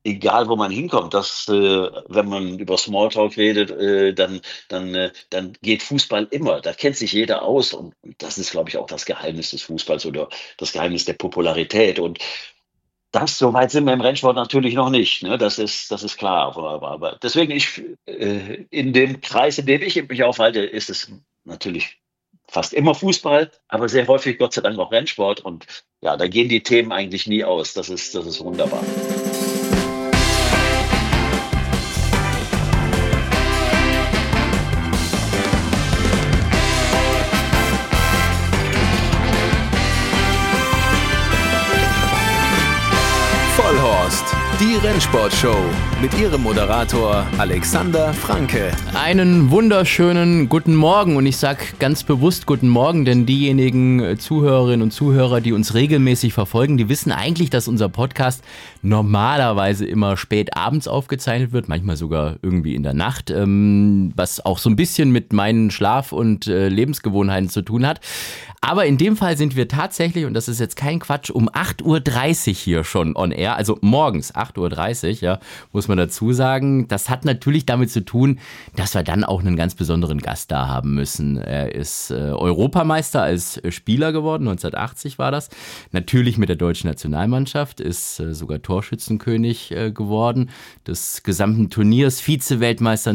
egal wo man hinkommt, wenn man über Smalltalk redet, dann geht Fußball immer. Da kennt sich jeder aus und das ist, glaube ich, auch das Geheimnis des Fußballs oder das Geheimnis der Popularität. Und so weit sind wir im Rennsport natürlich noch nicht, ne? Das ist klar. Aber deswegen, in dem Kreis, in dem ich mich aufhalte, ist es natürlich fast immer Fußball, aber sehr häufig Gott sei Dank auch Rennsport. Und ja, da gehen die Themen eigentlich nie aus. Das ist wunderbar. Vollhorst, die Rennsportshow mit ihrem Moderator Alexander Franke. Einen wunderschönen guten Morgen und ich sage ganz bewusst guten Morgen, denn diejenigen Zuhörerinnen und Zuhörer, die uns regelmäßig verfolgen, die wissen eigentlich, dass unser Podcast normalerweise immer spät abends aufgezeichnet wird, manchmal sogar irgendwie in der Nacht, was auch so ein bisschen mit meinen Schlaf- und Lebensgewohnheiten zu tun hat. Aber in dem Fall sind wir tatsächlich, und das ist jetzt kein Quatsch, um 8.30 Uhr hier schon on air, also morgens 8.30 Uhr, ja, muss man dazu sagen. Das hat natürlich damit zu tun, dass wir dann auch einen ganz besonderen Gast da haben müssen. Er ist Europameister als Spieler geworden, 1980 war das. Natürlich mit der deutschen Nationalmannschaft, ist sogar Torschützenkönig geworden des gesamten Turniers, Vize-Weltmeister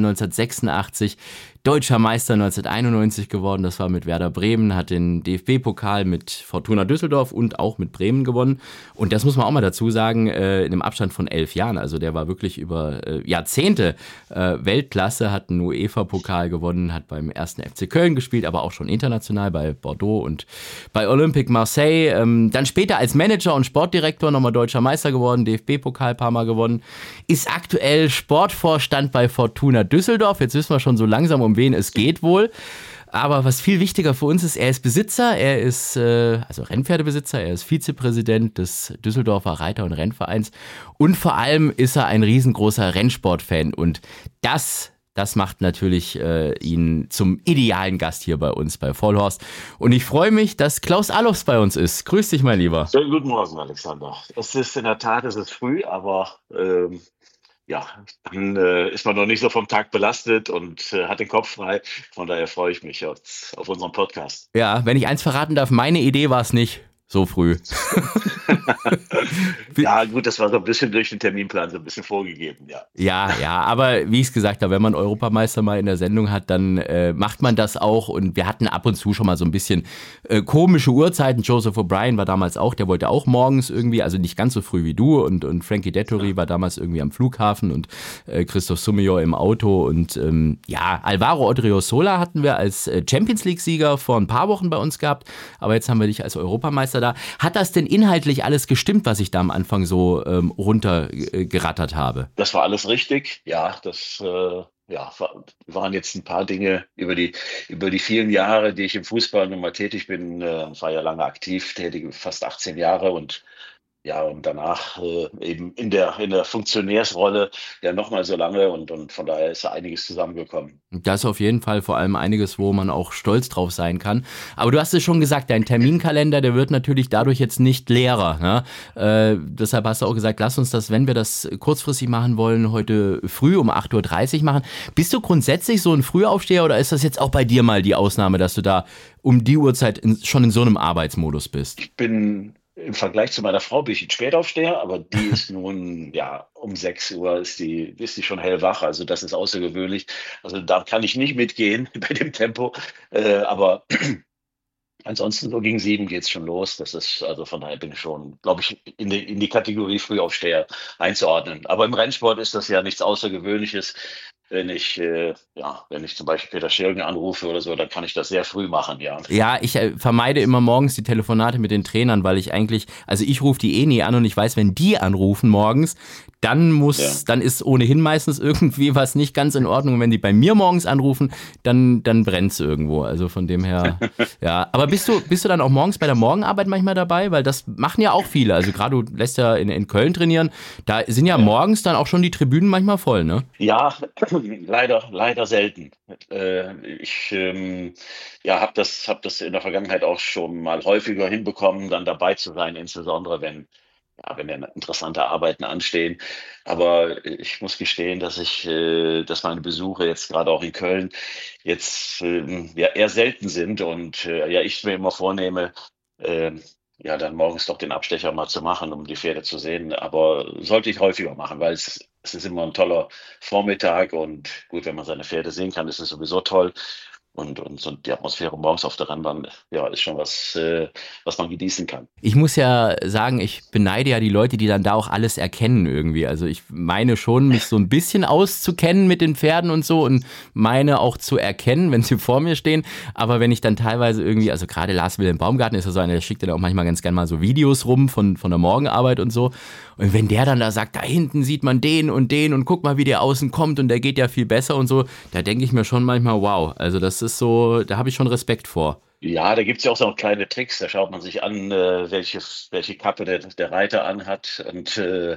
1986, Deutscher Meister 1991 geworden, das war mit Werder Bremen, hat den DFB-Pokal mit Fortuna Düsseldorf und auch mit Bremen gewonnen. Und das muss man auch mal dazu sagen, in einem Abstand von 11 Jahren. Also der war wirklich über Jahrzehnte Weltklasse, hat einen UEFA-Pokal gewonnen, hat beim 1. FC Köln gespielt, aber auch schon international bei Bordeaux und bei Olympique Marseille. Dann später als Manager und Sportdirektor nochmal Deutscher Meister geworden, DFB-Pokal ein paar Mal gewonnen, ist aktuell Sportvorstand bei Fortuna Düsseldorf. Jetzt wissen wir schon so langsam, um wen es geht wohl. Aber was viel wichtiger für uns ist, er ist Besitzer, er ist also Rennpferdebesitzer, er ist Vizepräsident des Düsseldorfer Reiter- und Rennvereins und vor allem ist er ein riesengroßer Rennsportfan und das macht natürlich ihn zum idealen Gast hier bei uns bei Vollhorst. Und ich freue mich, dass Klaus Allofs bei uns ist. Grüß dich, mein Lieber. Schönen guten Morgen, Alexander. In der Tat, es ist früh, aber ja, dann ist man noch nicht so vom Tag belastet und hat den Kopf frei. Von daher freue ich mich auf unseren Podcast. Ja, wenn ich eins verraten darf, meine Idee war es nicht. So früh. Ja, gut, das war so ein bisschen durch den Terminplan so ein bisschen vorgegeben, ja. Ja, aber wie ich es gesagt habe, wenn man Europameister mal in der Sendung hat, dann macht man das auch und wir hatten ab und zu schon mal so ein bisschen komische Uhrzeiten. Joseph O'Brien war damals auch, der wollte auch morgens irgendwie, also nicht ganz so früh wie du und Frankie Dettori war damals irgendwie am Flughafen und Christoph Soumillon im Auto und Alvaro Odriozola hatten wir als Champions League-Sieger vor ein paar Wochen bei uns gehabt, aber jetzt haben wir dich als Europameister da. Hat das denn inhaltlich alles gestimmt, was ich da am Anfang so runtergerattert habe? Das war alles richtig. Ja, waren jetzt ein paar Dinge über die vielen Jahre, die ich im Fußball nun mal tätig bin. War ja lange aktiv, tätig, fast 18 Jahre und danach eben in der Funktionärsrolle ja nochmal so lange und von daher ist da einiges zusammengekommen. Das ist auf jeden Fall vor allem einiges, wo man auch stolz drauf sein kann. Aber du hast es schon gesagt, dein Terminkalender, der wird natürlich dadurch jetzt nicht leerer. Ne? Deshalb hast du auch gesagt, lass uns das, wenn wir das kurzfristig machen wollen, heute früh um 8.30 Uhr machen. Bist du grundsätzlich so ein Frühaufsteher oder ist das jetzt auch bei dir mal die Ausnahme, dass du da um die Uhrzeit schon in so einem Arbeitsmodus bist? Ich bin im Vergleich zu meiner Frau bin ich ein Spätaufsteher, aber die ist nun, ja, um 6 Uhr ist die schon hellwach. Also das ist außergewöhnlich. Also da kann ich nicht mitgehen bei dem Tempo. Aber ansonsten so gegen 7 geht's schon los. Das ist, also von daher bin ich schon, glaube ich, in die Kategorie Frühaufsteher einzuordnen. Aber im Rennsport ist das ja nichts Außergewöhnliches. Wenn ich zum Beispiel Peter Schilgen anrufe oder so, dann kann ich das sehr früh machen, ja. Ja, ich vermeide immer morgens die Telefonate mit den Trainern, weil ich rufe die eh nie an und ich weiß, wenn die anrufen morgens, dann ist ohnehin meistens irgendwie was nicht ganz in Ordnung. Und wenn die bei mir morgens anrufen, dann brennt's irgendwo. Also von dem her, ja. Aber bist du dann auch morgens bei der Morgenarbeit manchmal dabei? Weil das machen ja auch viele. Also gerade du lässt ja in Köln trainieren. Da sind ja morgens dann auch schon die Tribünen manchmal voll, ne? Ja, leider selten. Ich habe das in der Vergangenheit auch schon mal häufiger hinbekommen, dann dabei zu sein, insbesondere wenn ja, wenn ja interessante Arbeiten anstehen. Aber ich muss gestehen, dass meine Besuche jetzt gerade auch in Köln jetzt ja eher selten sind und ja, ich mir immer vornehme, ähm, ja, dann morgens doch den Abstecher mal zu machen, um die Pferde zu sehen. Aber sollte ich häufiger machen, weil es ist immer ein toller Vormittag und gut, wenn man seine Pferde sehen kann, ist es sowieso toll. Und so die Atmosphäre morgens auf der Rennbahn, ja, ist schon was man genießen kann. Ich muss ja sagen, ich beneide ja die Leute, die dann da auch alles erkennen irgendwie. Also ich meine schon, mich so ein bisschen auszukennen mit den Pferden und so und meine auch zu erkennen, wenn sie vor mir stehen. Aber wenn ich dann teilweise irgendwie, also gerade Lars Wilhelm Baumgarten ist ja so einer, der schickt dann auch manchmal ganz gerne mal so Videos rum von der Morgenarbeit und so. Und wenn der dann da sagt, da hinten sieht man den und guck mal, wie der außen kommt und der geht ja viel besser und so, da denke ich mir schon manchmal, wow, also das ist so, da habe ich schon Respekt vor. Ja, da gibt's ja auch so kleine Tricks. Da schaut man sich an, welche Kappe der Reiter anhat und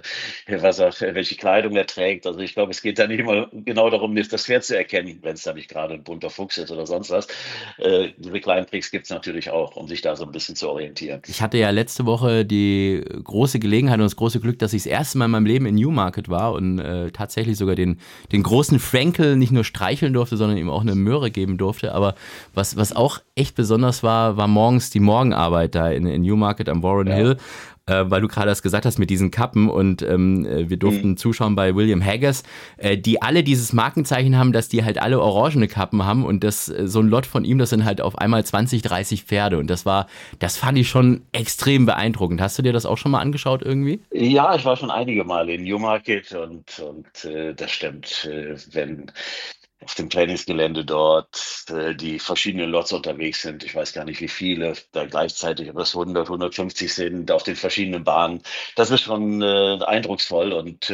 welche Kleidung er trägt. Also ich glaube, es geht da nicht immer genau darum, das Pferd zu erkennen, wenn es da nicht gerade ein bunter Fuchs ist oder sonst was. Diese kleinen Tricks gibt's natürlich auch, um sich da so ein bisschen zu orientieren. Ich hatte ja letzte Woche die große Gelegenheit und das große Glück, dass ich das erste Mal in meinem Leben in Newmarket war und tatsächlich sogar den großen Frankel nicht nur streicheln durfte, sondern ihm auch eine Möhre geben durfte. Aber was auch echt besonders war morgens die Morgenarbeit da in Newmarket am Warren Hill. Weil du gerade das gesagt hast mit diesen Kappen und wir durften zuschauen bei William Haggis, die alle dieses Markenzeichen haben, dass die halt alle orangene Kappen haben und das so ein Lot von ihm, das sind halt auf einmal 20, 30 Pferde und das fand ich schon extrem beeindruckend. Hast du dir das auch schon mal angeschaut irgendwie? Ja, ich war schon einige Male in Newmarket und das stimmt. Wenn auf dem Trainingsgelände dort die verschiedenen Lots unterwegs sind. Ich weiß gar nicht, wie viele da gleichzeitig, ob das 100, 150 sind auf den verschiedenen Bahnen. Das ist schon eindrucksvoll und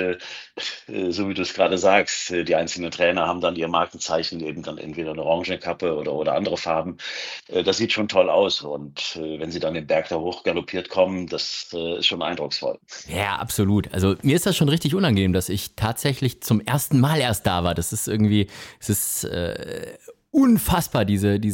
so wie du es gerade sagst, die einzelnen Trainer haben dann ihr Markenzeichen, eben dann entweder eine orange Kappe oder andere Farben. Das sieht schon toll aus und wenn sie dann den Berg da hoch galoppiert kommen, das ist schon eindrucksvoll. Ja, absolut. Also mir ist das schon richtig unangenehm, dass ich tatsächlich zum ersten Mal erst da war. Das ist irgendwie, es ist unfassbar,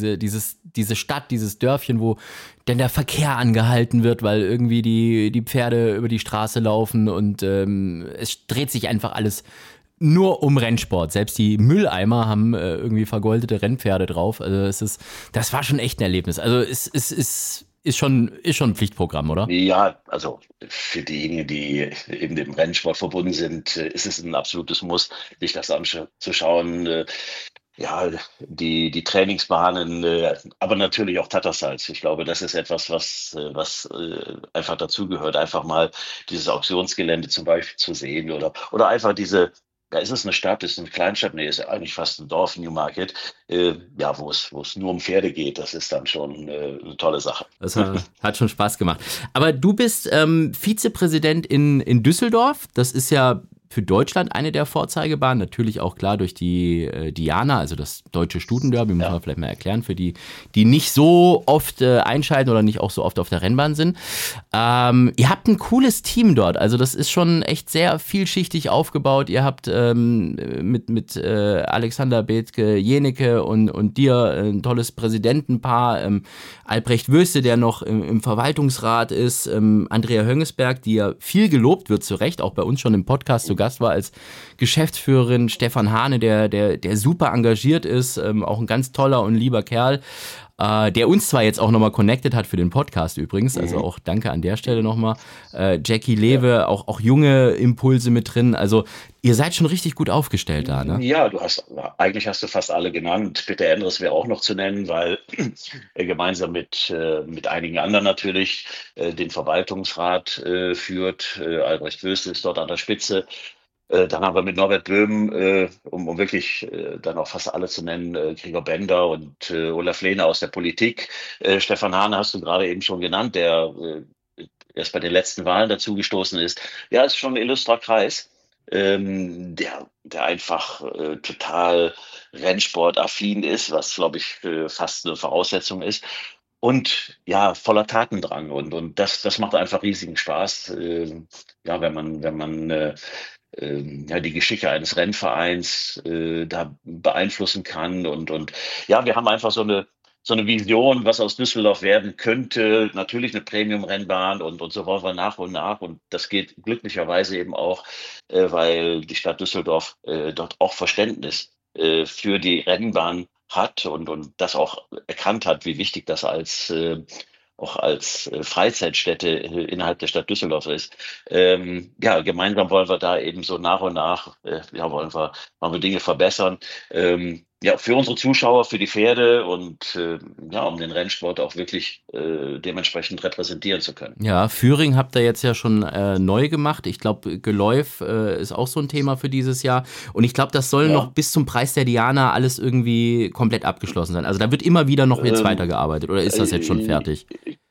diese Stadt, dieses Dörfchen, wo denn der Verkehr angehalten wird, weil irgendwie die Pferde über die Straße laufen und es dreht sich einfach alles nur um Rennsport. Selbst die Mülleimer haben irgendwie vergoldete Rennpferde drauf. Also das war schon echt ein Erlebnis. Also es ist schon ein Pflichtprogramm, oder? Ja, also für diejenigen, die eben dem Rennsport verbunden sind, ist es ein absolutes Muss, sich das anzuschauen. Ja, die Trainingsbahnen, aber natürlich auch Tattersalz. Ich glaube, das ist etwas, was einfach dazugehört, einfach mal dieses Auktionsgelände zum Beispiel zu sehen oder einfach ja, ist es eine Stadt, ist es eine Kleinstadt? Nee, ist ja eigentlich fast ein Dorf, Newmarket, ja, wo es nur um Pferde geht. Das ist dann schon eine tolle Sache. Das hat schon Spaß gemacht. Aber du bist Vizepräsident in Düsseldorf. Das ist ja für Deutschland eine der Vorzeigebahnen. Natürlich auch klar durch die Diana, also das deutsche Stutenderby, muss man vielleicht mal erklären, für die nicht so oft einschalten oder nicht auch so oft auf der Rennbahn sind. Ihr habt ein cooles Team dort. Also das ist schon echt sehr vielschichtig aufgebaut. Ihr habt mit Alexander Bethke-Jenecke und dir ein tolles Präsidentenpaar. Albrecht Wöste, der noch im Verwaltungsrat ist. Andrea Höngesberg, die ja viel gelobt wird, zu Recht, auch bei uns schon im Podcast zu Gast war als Geschäftsführerin. Stefan Hane, der super engagiert ist, auch ein ganz toller und lieber Kerl, der uns zwar jetzt auch nochmal connected hat für den Podcast übrigens, also auch danke an der Stelle nochmal. Jackie Lewe, auch junge Impulse mit drin, also ihr seid schon richtig gut aufgestellt da, ne? Ja, eigentlich hast du fast alle genannt. Peter Endres wäre auch noch zu nennen, weil er gemeinsam mit einigen anderen natürlich den Verwaltungsrat führt. Albrecht Wöste ist dort an der Spitze. Dann haben wir mit Norbert Böhm, um wirklich dann auch fast alle zu nennen, Gregor Bender und Olaf Lehner aus der Politik. Stefan Hahn hast du gerade eben schon genannt, der erst bei den letzten Wahlen dazugestoßen ist. Ja, ist schon ein illustrer Kreis, der einfach total Rennsportaffin ist, was, glaube ich, fast eine Voraussetzung ist. Und ja, voller Tatendrang. Und das macht einfach riesigen Spaß, ja, wenn man ja, die Geschicke eines Rennvereins da beeinflussen kann. Und ja, wir haben einfach so so eine Vision, was aus Düsseldorf werden könnte. Natürlich eine Premium-Rennbahn und so wollen wir nach und nach. Und das geht glücklicherweise eben auch, weil die Stadt Düsseldorf dort auch Verständnis für die Rennbahn hat und das auch erkannt hat, wie wichtig das auch als Freizeitstätte innerhalb der Stadt Düsseldorf ist. Ja, gemeinsam wollen wir da eben so nach und nach, ja, wollen wir Dinge verbessern. Ja, für unsere Zuschauer, für die Pferde und ja, um den Rennsport auch wirklich dementsprechend repräsentieren zu können. Ja, Führing habt ihr jetzt ja schon neu gemacht. Ich glaube, Geläuf ist auch so ein Thema für dieses Jahr. Und ich glaube, das soll Ja. noch bis zum Preis der Diana alles irgendwie komplett abgeschlossen sein. Also da wird immer wieder noch jetzt Ähm, weitergearbeitet. Oder ist das jetzt schon fertig?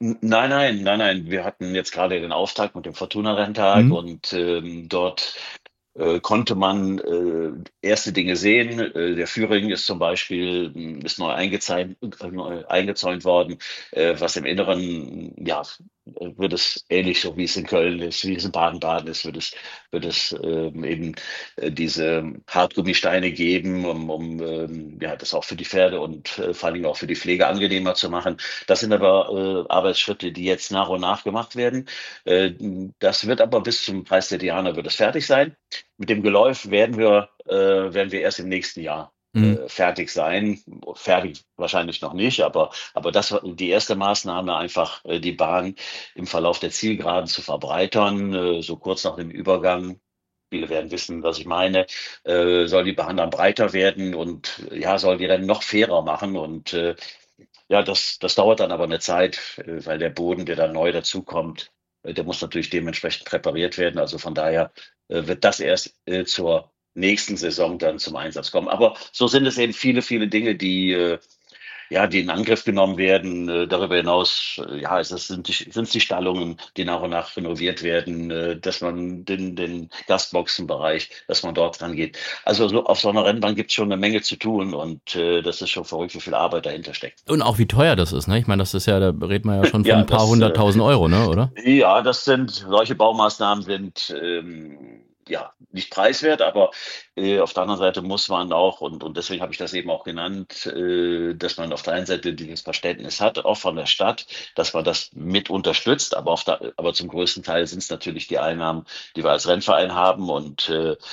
Nein. Wir hatten jetzt gerade den Auftakt mit dem Fortuna-Renntag Mhm. und dort konnte man erste Dinge sehen. Der Führing ist zum Beispiel ist neu eingezäunt worden, was im Inneren, ja, wird es ähnlich so, wie es in Köln ist, wie es in Baden-Baden ist, wird es eben diese Hartgummisteine geben, um ja, das auch für die Pferde und vor allen Dingen auch für die Pflege angenehmer zu machen. Das sind aber Arbeitsschritte, die jetzt nach und nach gemacht werden. Das wird aber bis zum Preis der Diana wird es fertig sein. Mit dem Geläuf werden wir erst im nächsten Jahr Mhm. fertig sein. Fertig wahrscheinlich noch nicht, aber das war die erste Maßnahme, einfach die Bahn im Verlauf der Zielgeraden zu verbreitern, so kurz nach dem Übergang. Viele werden wissen, was ich meine. Soll die Bahn dann breiter werden und ja, soll die Rennen noch fairer machen und ja, das dauert dann aber eine Zeit, weil der Boden, der dann neu dazukommt, der muss natürlich dementsprechend präpariert werden. Also von daher wird das erst zur nächsten Saison dann zum Einsatz kommen. Aber so sind es eben viele Dinge, die in Angriff genommen werden. Darüber hinaus, ja, sind es die Stallungen, die nach und nach renoviert werden, dass man den Gastboxenbereich, dass man dort rangeht. Also auf so einer Rennbahn gibt es schon eine Menge zu tun und das ist schon verrückt, wie viel Arbeit dahinter steckt. Und auch wie teuer das ist, ne? Ich meine, das ist ja, da redet man ja schon von Ja, ein paar hunderttausend Euro, ne, oder? ja, solche Baumaßnahmen sind ja nicht preiswert, aber auf der anderen Seite muss man auch, und deswegen habe ich das eben auch genannt, dass man auf der einen Seite dieses Verständnis hat, auch von der Stadt, dass man das mit unterstützt, aber zum größten Teil sind es natürlich die Einnahmen, die wir als Rennverein haben und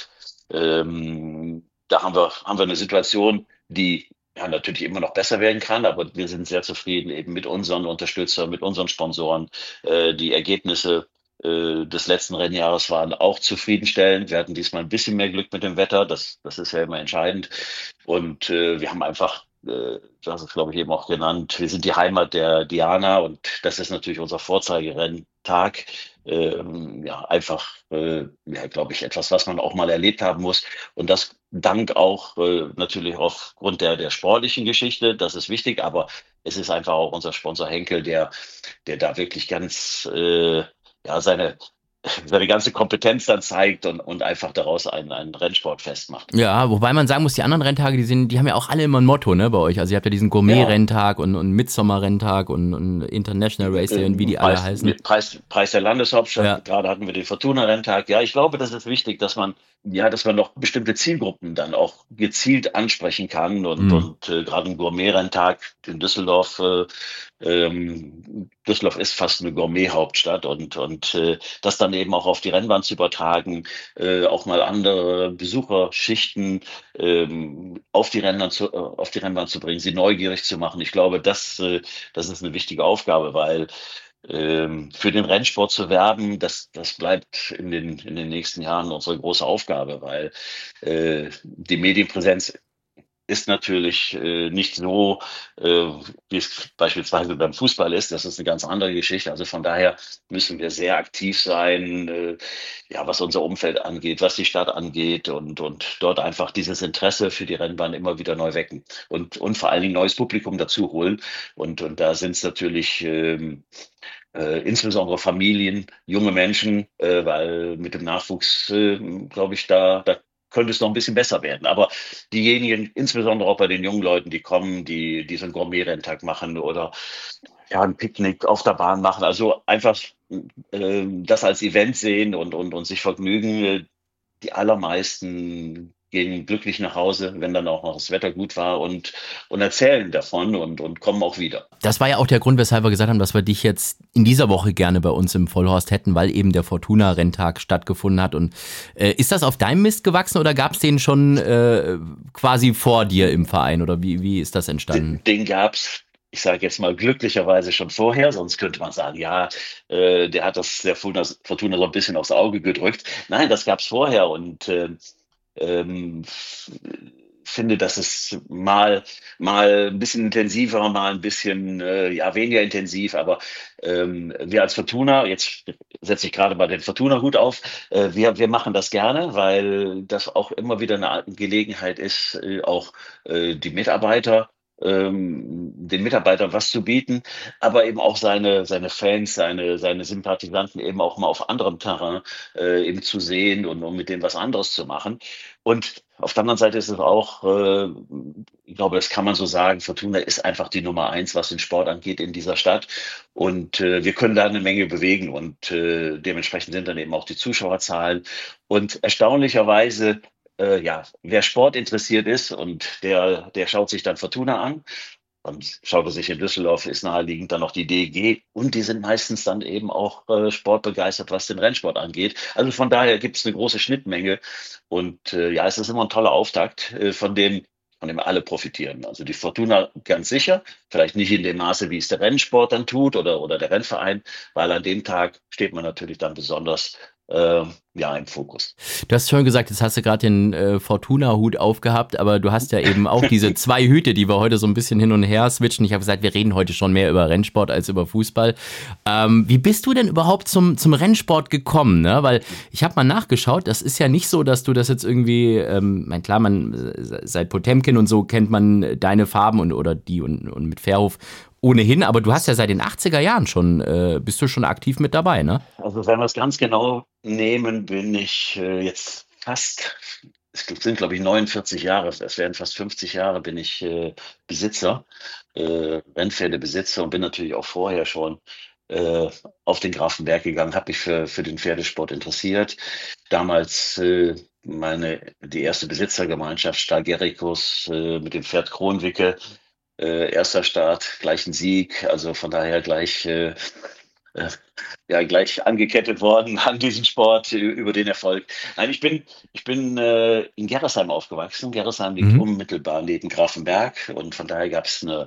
da haben wir eine Situation, die ja natürlich immer noch besser werden kann, aber wir sind sehr zufrieden eben mit unseren Unterstützern, mit unseren Sponsoren. Die Ergebnisse des letzten Rennjahres waren auch zufriedenstellend. Wir hatten diesmal ein bisschen mehr Glück mit dem Wetter, das ist ja immer entscheidend. Und wir haben einfach, du hast es glaube ich eben auch genannt, wir sind die Heimat der Diana und das ist natürlich unser Vorzeigerenntag. Ja, einfach, ja, glaube ich, etwas, was man auch mal erlebt haben muss. Und das dank auch natürlich aufgrund der sportlichen Geschichte, das ist wichtig, aber es ist einfach auch unser Sponsor Henkel, der da wirklich ganz ja, seine ganze Kompetenz dann zeigt und einfach daraus einen Rennsportfest macht. Ja, wobei man sagen muss, die anderen Renntage, die haben ja auch alle immer ein Motto, ne, bei euch. Also ihr habt ja diesen Ja, Gourmet-Renntag und Midsommer-Renntag und International Race Day und wie die alle heißen. Preis der Ja. Landeshauptstadt, gerade hatten wir den Fortuna-Renntag. Ja, ich glaube, das ist wichtig, dass man noch bestimmte Zielgruppen dann auch gezielt ansprechen kann Mhm. und gerade ein Gourmet-Renntag in Düsseldorf, Düsseldorf ist fast eine Gourmet-Hauptstadt und das dann eben auch auf die Rennbahn zu übertragen, auch mal andere Besucherschichten auf die Rennbahn zu bringen, sie neugierig zu machen. Ich glaube, das ist eine wichtige Aufgabe, weil für den Rennsport zu werben, das bleibt in den nächsten Jahren unsere große Aufgabe, weil die Medienpräsenz ist natürlich nicht so, wie es beispielsweise beim Fußball ist. Das ist eine ganz andere Geschichte. Also von daher müssen wir sehr aktiv sein, ja, was unser Umfeld angeht, was die Stadt angeht und dort einfach dieses Interesse für die Rennbahn immer wieder neu wecken und vor allen Dingen neues Publikum dazu holen. Und da sind es natürlich insbesondere Familien, junge Menschen, weil mit dem Nachwuchs, glaube ich, da könnte es noch ein bisschen besser werden. Aber diejenigen, insbesondere auch bei den jungen Leuten, die kommen, die so einen Gourmet-Renntag machen oder ja, ein Picknick auf der Bahn machen, also einfach das als Event sehen und sich vergnügen. Die allermeisten gehen glücklich nach Hause, wenn dann auch noch das Wetter gut war und erzählen davon und kommen auch wieder. Das war ja auch der Grund, weshalb wir gesagt haben, dass wir dich jetzt in dieser Woche gerne bei uns im Vollhorst hätten, weil eben der Fortuna-Renntag stattgefunden hat. Und ist das auf deinem Mist gewachsen oder gab es den schon quasi vor dir im Verein oder wie ist das entstanden? Den gab's, ich sage jetzt mal glücklicherweise schon vorher, sonst könnte man sagen, ja, der hat das der Fortuna so ein bisschen aufs Auge gedrückt. Nein, das gab's vorher und ähm, finde, dass es mal ein bisschen intensiver, mal ein bisschen ja weniger intensiv, aber wir als Fortuna, jetzt setze ich gerade mal den Fortuna-Hut auf, wir machen das gerne, weil das auch immer wieder eine Gelegenheit ist, auch die Mitarbeiter den Mitarbeitern was zu bieten, aber eben auch seine Fans, seine Sympathisanten eben auch mal auf anderem Terrain eben zu sehen und um mit denen was anderes zu machen. Und auf der anderen Seite ist es auch, ich glaube, das kann man so sagen, Fortuna ist einfach die Nummer eins, was den Sport angeht in dieser Stadt. Und wir können da eine Menge bewegen und dementsprechend sind dann eben auch die Zuschauerzahlen. Und erstaunlicherweise ja, wer Sport interessiert ist und der schaut sich dann Fortuna an. Und schaut er sich in Düsseldorf, ist naheliegend dann noch die DEG. Und die sind meistens dann eben auch sportbegeistert, was den Rennsport angeht. Also von daher gibt es eine große Schnittmenge. Und ja, es ist immer ein toller Auftakt, von dem alle profitieren. Also die Fortuna ganz sicher, vielleicht nicht in dem Maße, wie es der Rennsport dann tut oder der Rennverein, weil an dem Tag steht man natürlich dann besonders ja, im Fokus. Du hast schon gesagt, jetzt hast du gerade den Fortuna-Hut aufgehabt, aber du hast ja eben auch diese zwei Hüte, die wir heute so ein bisschen hin und her switchen. Ich habe gesagt, wir reden heute schon mehr über Rennsport als über Fußball. Wie bist du denn überhaupt zum Rennsport gekommen? Ne? Weil ich habe mal nachgeschaut, das ist ja nicht so, dass du das jetzt irgendwie, klar, seit Potemkin und so kennt man deine Farben oder die und mit Verhof ohnehin, aber du hast ja seit den 80er Jahren schon, bist du schon aktiv mit dabei, ne? Also wenn wir es ganz genau nehmen, bin ich jetzt fast, es sind glaube ich 49 Jahre, es werden fast 50 Jahre, bin ich Besitzer, Rennpferdebesitzer und bin natürlich auch vorher schon auf den Grafenberg gegangen, habe mich für den Pferdesport interessiert. Damals die erste Besitzergemeinschaft Stall Gericus mit dem Pferd Kronwicke. Erster Start, gleich ein Sieg, also von daher ja, gleich angekettet worden an diesen Sport über den Erfolg. Nein, ich bin in Gerresheim aufgewachsen. Gerresheim liegt unmittelbar neben Grafenberg und von daher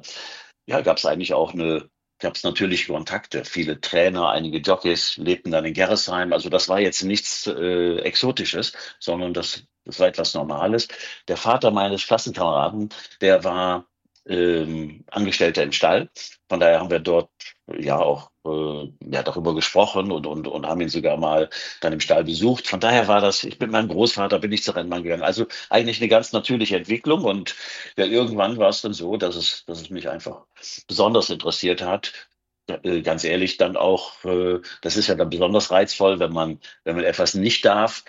gab es natürlich Kontakte. Viele Trainer, einige Jockeys lebten dann in Gerresheim. Also das war jetzt nichts Exotisches, sondern das war etwas Normales. Der Vater meines Klassenkameraden, der war Angestellter im Stall. Von daher haben wir dort ja auch ja, darüber gesprochen und haben ihn sogar mal dann im Stall besucht. Von daher war das, ich mit meinem Großvater bin ich zur Rennbahn gegangen. Also eigentlich eine ganz natürliche Entwicklung und ja, irgendwann war es dann so, dass es mich einfach besonders interessiert hat. Ganz ehrlich, dann auch, das ist ja dann besonders reizvoll, wenn man etwas nicht darf.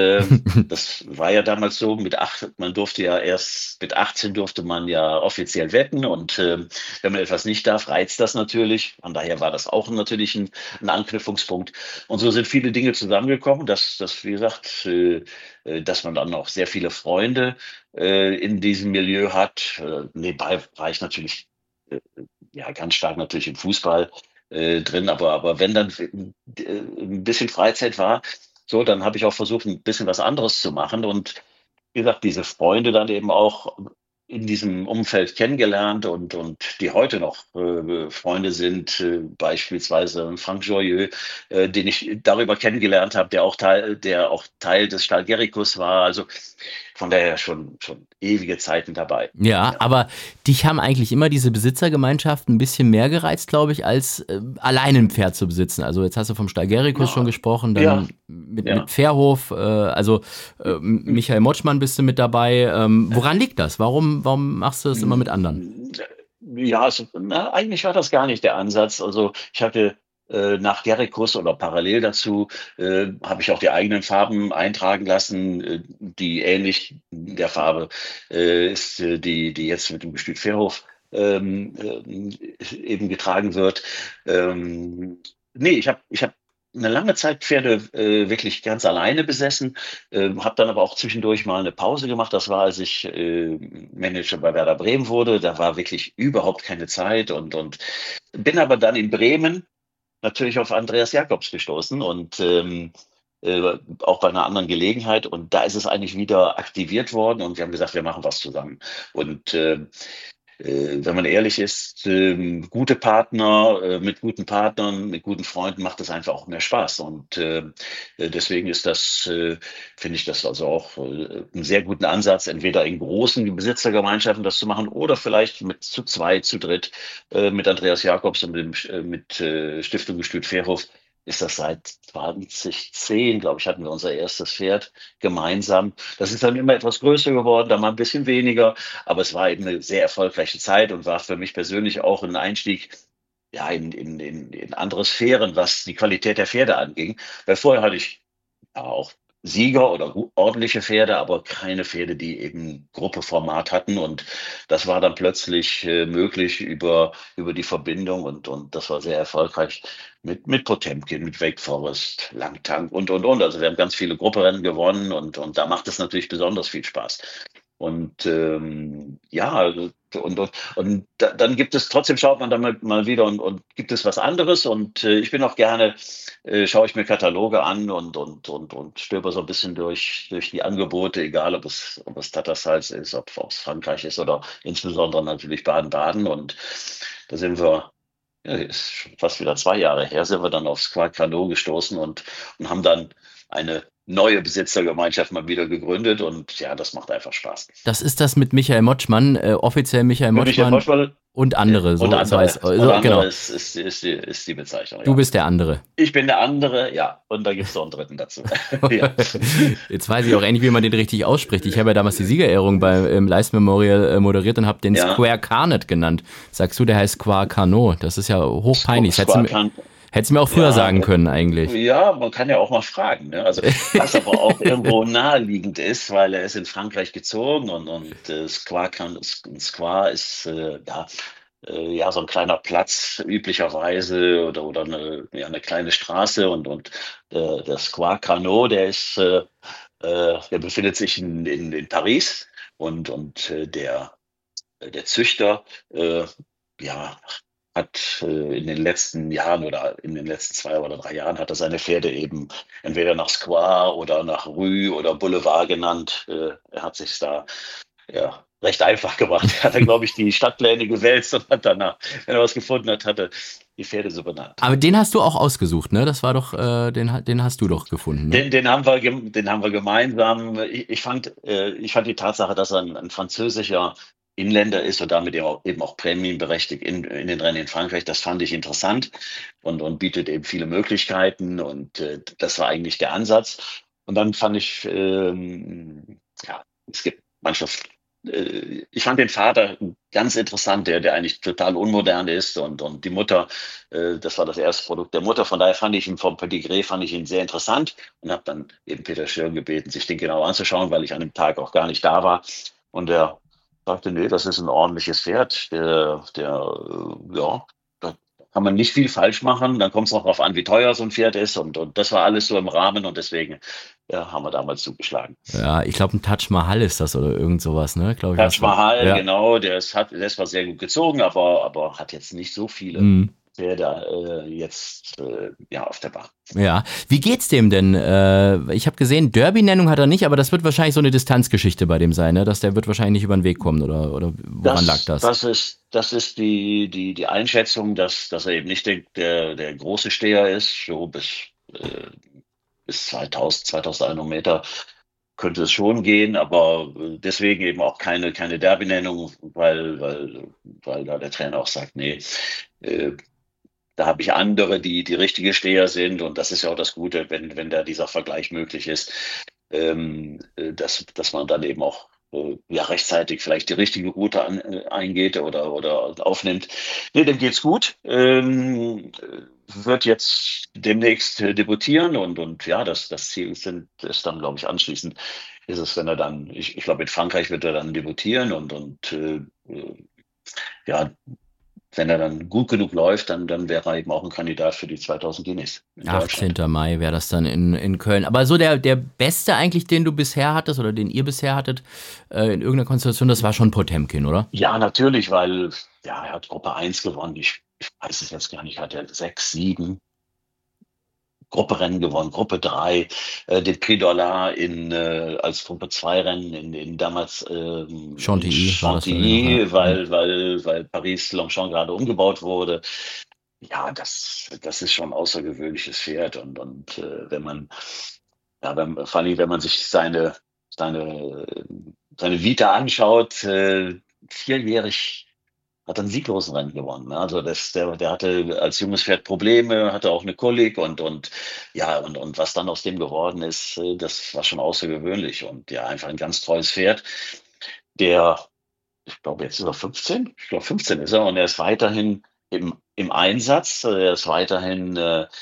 Das war ja damals so, man durfte ja erst mit 18 durfte man ja offiziell wetten und wenn man etwas nicht darf, reizt das natürlich. Von daher war das auch natürlich ein Anknüpfungspunkt. Und so sind viele Dinge zusammengekommen, wie gesagt, dass man dann auch sehr viele Freunde in diesem Milieu hat. Nebenbei war ich natürlich ja, ganz stark natürlich im Fußball drin, aber wenn dann ein bisschen Freizeit war, so, dann habe ich auch versucht, ein bisschen was anderes zu machen und wie gesagt, diese Freunde dann eben auch in diesem Umfeld kennengelernt und die heute noch Freunde sind, beispielsweise Frank Joyeux, den ich darüber kennengelernt habe, der auch Teil des Stall Gericus war. Also von daher schon ewige Zeiten dabei. Ja, aber dich haben eigentlich immer diese Besitzergemeinschaften ein bisschen mehr gereizt, glaube ich, als alleine ein Pferd zu besitzen. Also jetzt hast du vom Stall Gericus schon gesprochen, dann mit Verhof, Michael Motschmann bist du mit dabei. Woran liegt das? Warum machst du das immer mit anderen? Ja, eigentlich war das gar nicht der Ansatz. Also ich hatte nach Gericus oder parallel dazu habe ich auch die eigenen Farben eintragen lassen, die ähnlich der Farbe ist, die jetzt mit dem Gestüt Verhof eben getragen wird. Nee, ich hab eine lange Zeit Pferde wirklich ganz alleine besessen, habe dann aber auch zwischendurch mal eine Pause gemacht. Das war, als ich Manager bei Werder Bremen wurde. Da war wirklich überhaupt keine Zeit und bin aber dann in Bremen natürlich auf Andreas Jakobs gestoßen und auch bei einer anderen Gelegenheit. Und da ist es eigentlich wieder aktiviert worden und wir haben gesagt, wir machen was zusammen. Und wenn man ehrlich ist, gute Partner, mit guten Partnern, mit guten Freunden macht es einfach auch mehr Spaß. Und deswegen ist das, finde ich das also auch einen sehr guten Ansatz, entweder in großen Besitzergemeinschaften das zu machen oder vielleicht mit zu zweit, zu dritt, mit Andreas Jakobs und mit Stiftung Gestüt Fairhof. Ist das seit 2010, glaube ich, hatten wir unser erstes Pferd gemeinsam. Das ist dann immer etwas größer geworden, dann mal ein bisschen weniger. Aber es war eben eine sehr erfolgreiche Zeit und war für mich persönlich auch ein Einstieg ja, in andere Sphären, was die Qualität der Pferde anging. Weil vorher hatte ich ja auch Sieger oder ordentliche Pferde, aber keine Pferde, die eben Gruppeformat hatten. Und das war dann plötzlich möglich über die Verbindung und das war sehr erfolgreich mit Potemkin, mit Wake Forest, Langtank und. Also wir haben ganz viele Grupperennen gewonnen und da macht es natürlich besonders viel Spaß. Und ja, also, dann gibt es, trotzdem schaut man dann mal wieder und gibt es was anderes. Und ich bin auch gerne, schaue ich mir Kataloge an und stöber so ein bisschen durch die Angebote, egal ob es Tattersall's ist, ob es Frankreich ist oder insbesondere natürlich Baden-Baden. Und da sind wir, ja, ist schon fast wieder 2 Jahre her, sind wir dann auf Square Carnot gestoßen und haben dann eine neue Besitzergemeinschaft mal wieder gegründet und ja, das macht einfach Spaß. Das ist das mit Michael Motschmann, offiziell Michael Mit Michael Motschmann Moschwell und andere. So, und das andere. heißt, Und so, andere genau. ist die Bezeichnung, Du ja. bist der andere. Ich bin der andere, ja. Und da gibt es noch einen dritten dazu. Ja. Jetzt weiß ich auch endlich, wie man den richtig ausspricht. Ich habe ja damals die Siegerehrung beim Leist Memorial moderiert und habe den Ja. Square Carnet genannt. Sagst du, der heißt Square Carnot? Das ist ja hochpeinlich. Hättest du mir auch früher Ja, sagen können eigentlich. ja, man kann ja auch mal fragen. Ne? Also, was aber auch irgendwo naheliegend ist, weil er ist in Frankreich gezogen und Square ist ja so ein kleiner Platz üblicherweise oder eine kleine Straße und der Square Carnot, der befindet sich in Paris und der Züchter ja, hat in den letzten Jahren oder in den letzten 2 oder 3 Jahren hat er seine Pferde eben entweder nach Square oder nach Rue oder Boulevard genannt. Er hat sich da ja recht einfach gemacht. Er hat dann, glaube ich, die Stadtpläne gewälzt und hat danach, wenn er was gefunden hat, hat er die Pferde so benannt. Aber den hast du auch ausgesucht, ne? Das war doch, den hast du doch gefunden. Ne? Den haben wir gemeinsam. Ich fand die Tatsache, dass er ein französischer Inländer ist und damit eben auch prämienberechtigt in den Rennen in Frankreich, das fand ich interessant und bietet eben viele Möglichkeiten und das war eigentlich der Ansatz. Und dann fand ich, ja, es gibt manchmal, ich fand den Vater ganz interessant, der eigentlich total unmodern ist und die Mutter, das war das erste Produkt der Mutter, von daher fand ich ihn vom Pedigree sehr interessant und habe dann eben Peter Schirn gebeten, sich den genau anzuschauen, weil ich an dem Tag auch gar nicht da war und der sagte, nee, das ist ein ordentliches Pferd, ja, da kann man nicht viel falsch machen, dann kommt es noch darauf an, wie teuer so ein Pferd ist und das war alles so im Rahmen und deswegen ja, haben wir damals zugeschlagen. Ja, ich glaube, ein Taj Mahal ist das oder irgend sowas, ne? Glaub ich, Taj Mahal, ja. genau, der ist zwar sehr gut gezogen, aber hat jetzt nicht so viele Pferde jetzt ja, auf der Bahn. Ja, wie geht's dem denn? Ich habe gesehen, Derby-Nennung hat er nicht, aber das wird wahrscheinlich so eine Distanzgeschichte bei dem sein, ne? Der wird wahrscheinlich nicht über den Weg kommen oder woran lag das? Das ist die Einschätzung, dass er eben nicht der große Steher ist, so bis 2100 Meter könnte es schon gehen, aber deswegen eben auch keine Derby-Nennung, weil da der Trainer auch sagt, nee, da habe ich andere, die richtige Steher sind und das ist ja auch das Gute, wenn da dieser Vergleich möglich ist, dass man dann eben auch ja rechtzeitig vielleicht die richtige Route eingeht oder aufnimmt. Nee, dem geht's gut. Wird jetzt demnächst debütieren und ja, das Ziel ist dann, glaube ich, anschließend ist es, wenn er dann, ich glaube, in Frankreich wird er dann debütieren und ja, wenn er dann gut genug läuft, dann wäre er eben auch ein Kandidat für die 2000 Guineas in 18. Deutschland. Mai wäre das dann in Köln. Aber so der Beste eigentlich, den du bisher hattest oder den ihr bisher hattet, in irgendeiner Konstellation, das war schon Potemkin, oder? Ja, natürlich, weil er hat Gruppe 1 gewonnen. Ich weiß es jetzt gar nicht, hat er 6, 7 Grupperennen gewonnen, Gruppe 3, den Prix d'Orla als Gruppe 2 Rennen in damals Chantilly war das, Chantilly, glaube ich, noch, weil Paris-Longchamp gerade umgebaut wurde. Ja, das ist schon ein außergewöhnliches Pferd und vor allem, wenn man sich seine Vita anschaut, 4-jährig hat ein sieglosen Rennen gewonnen. Ne? Also der hatte als junges Pferd Probleme, hatte auch eine Kolik und was dann aus dem geworden ist, das war schon außergewöhnlich und ja, einfach ein ganz treues Pferd, der, ich glaube, jetzt ist er 15, ich glaube 15 ist er und er ist weiterhin im Einsatz, er ist weiterhin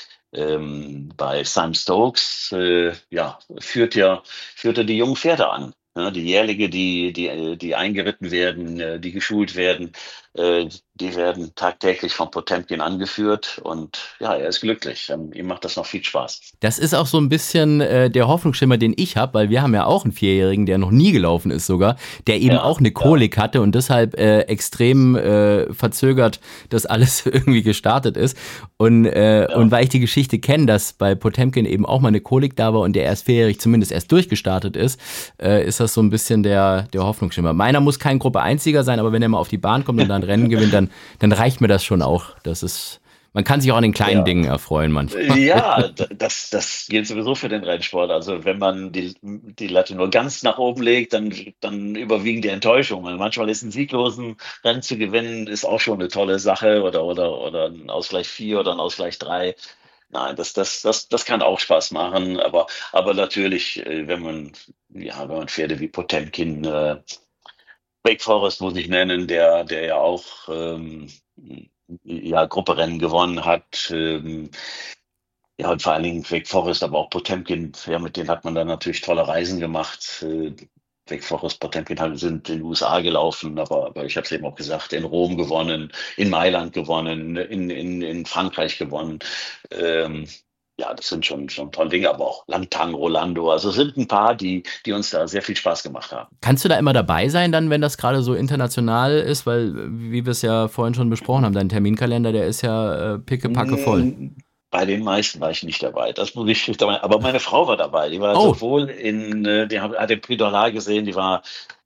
bei Simon Stokes, führt er die jungen Pferde an. Ne? Die Jährlinge, die eingeritten werden, die geschult werden, die werden tagtäglich von Potemkin angeführt und ja, er ist glücklich. Ihm macht das noch viel Spaß. Das ist auch so ein bisschen der Hoffnungsschimmer, den ich habe, weil wir haben ja auch einen Vierjährigen, der noch nie gelaufen ist sogar, der eben auch eine Kolik hatte und deshalb extrem verzögert das alles irgendwie gestartet ist. Und weil ich die Geschichte kenne, dass bei Potemkin eben auch mal eine Kolik da war und der erst vierjährig zumindest erst durchgestartet ist, ist das so ein bisschen der Hoffnungsschimmer. Meiner muss kein Gruppe 1-Sieger sein, aber wenn er mal auf die Bahn kommt und dann Rennen gewinnt, dann reicht mir das schon auch. Man kann sich auch an den kleinen Dingen erfreuen manchmal. Ja, das gilt sowieso für den Rennsport. Also wenn man die Latte nur ganz nach oben legt, dann überwiegen die Enttäuschungen. Manchmal ist ein sieglosen Rennen zu gewinnen, ist auch schon eine tolle Sache oder ein Ausgleich 4 oder ein Ausgleich 3. Nein, das kann auch Spaß machen, aber natürlich, wenn man Pferde wie Potemkin, Wake Forest muss ich nennen, der ja auch Grupperennen gewonnen hat. Und vor allen Dingen Wake Forest, aber auch Potemkin, mit denen hat man dann natürlich tolle Reisen gemacht. Wake Forest, Potemkin sind in den USA gelaufen, aber ich habe es eben auch gesagt, in Rom gewonnen, in Mailand gewonnen, in Frankreich gewonnen. Das sind schon tolle Dinge, aber auch Langtang, Rolando. Also es sind ein paar, die uns da sehr viel Spaß gemacht haben. Kannst du da immer dabei sein dann, wenn das gerade so international ist? Weil, wie wir es ja vorhin schon besprochen haben, dein Terminkalender, der ist ja pickepacke voll. Bei den meisten war ich nicht dabei. Das muss ich dabei. Aber meine Frau war dabei. Die war sowohl hat den Prix d'Orla gesehen, sie war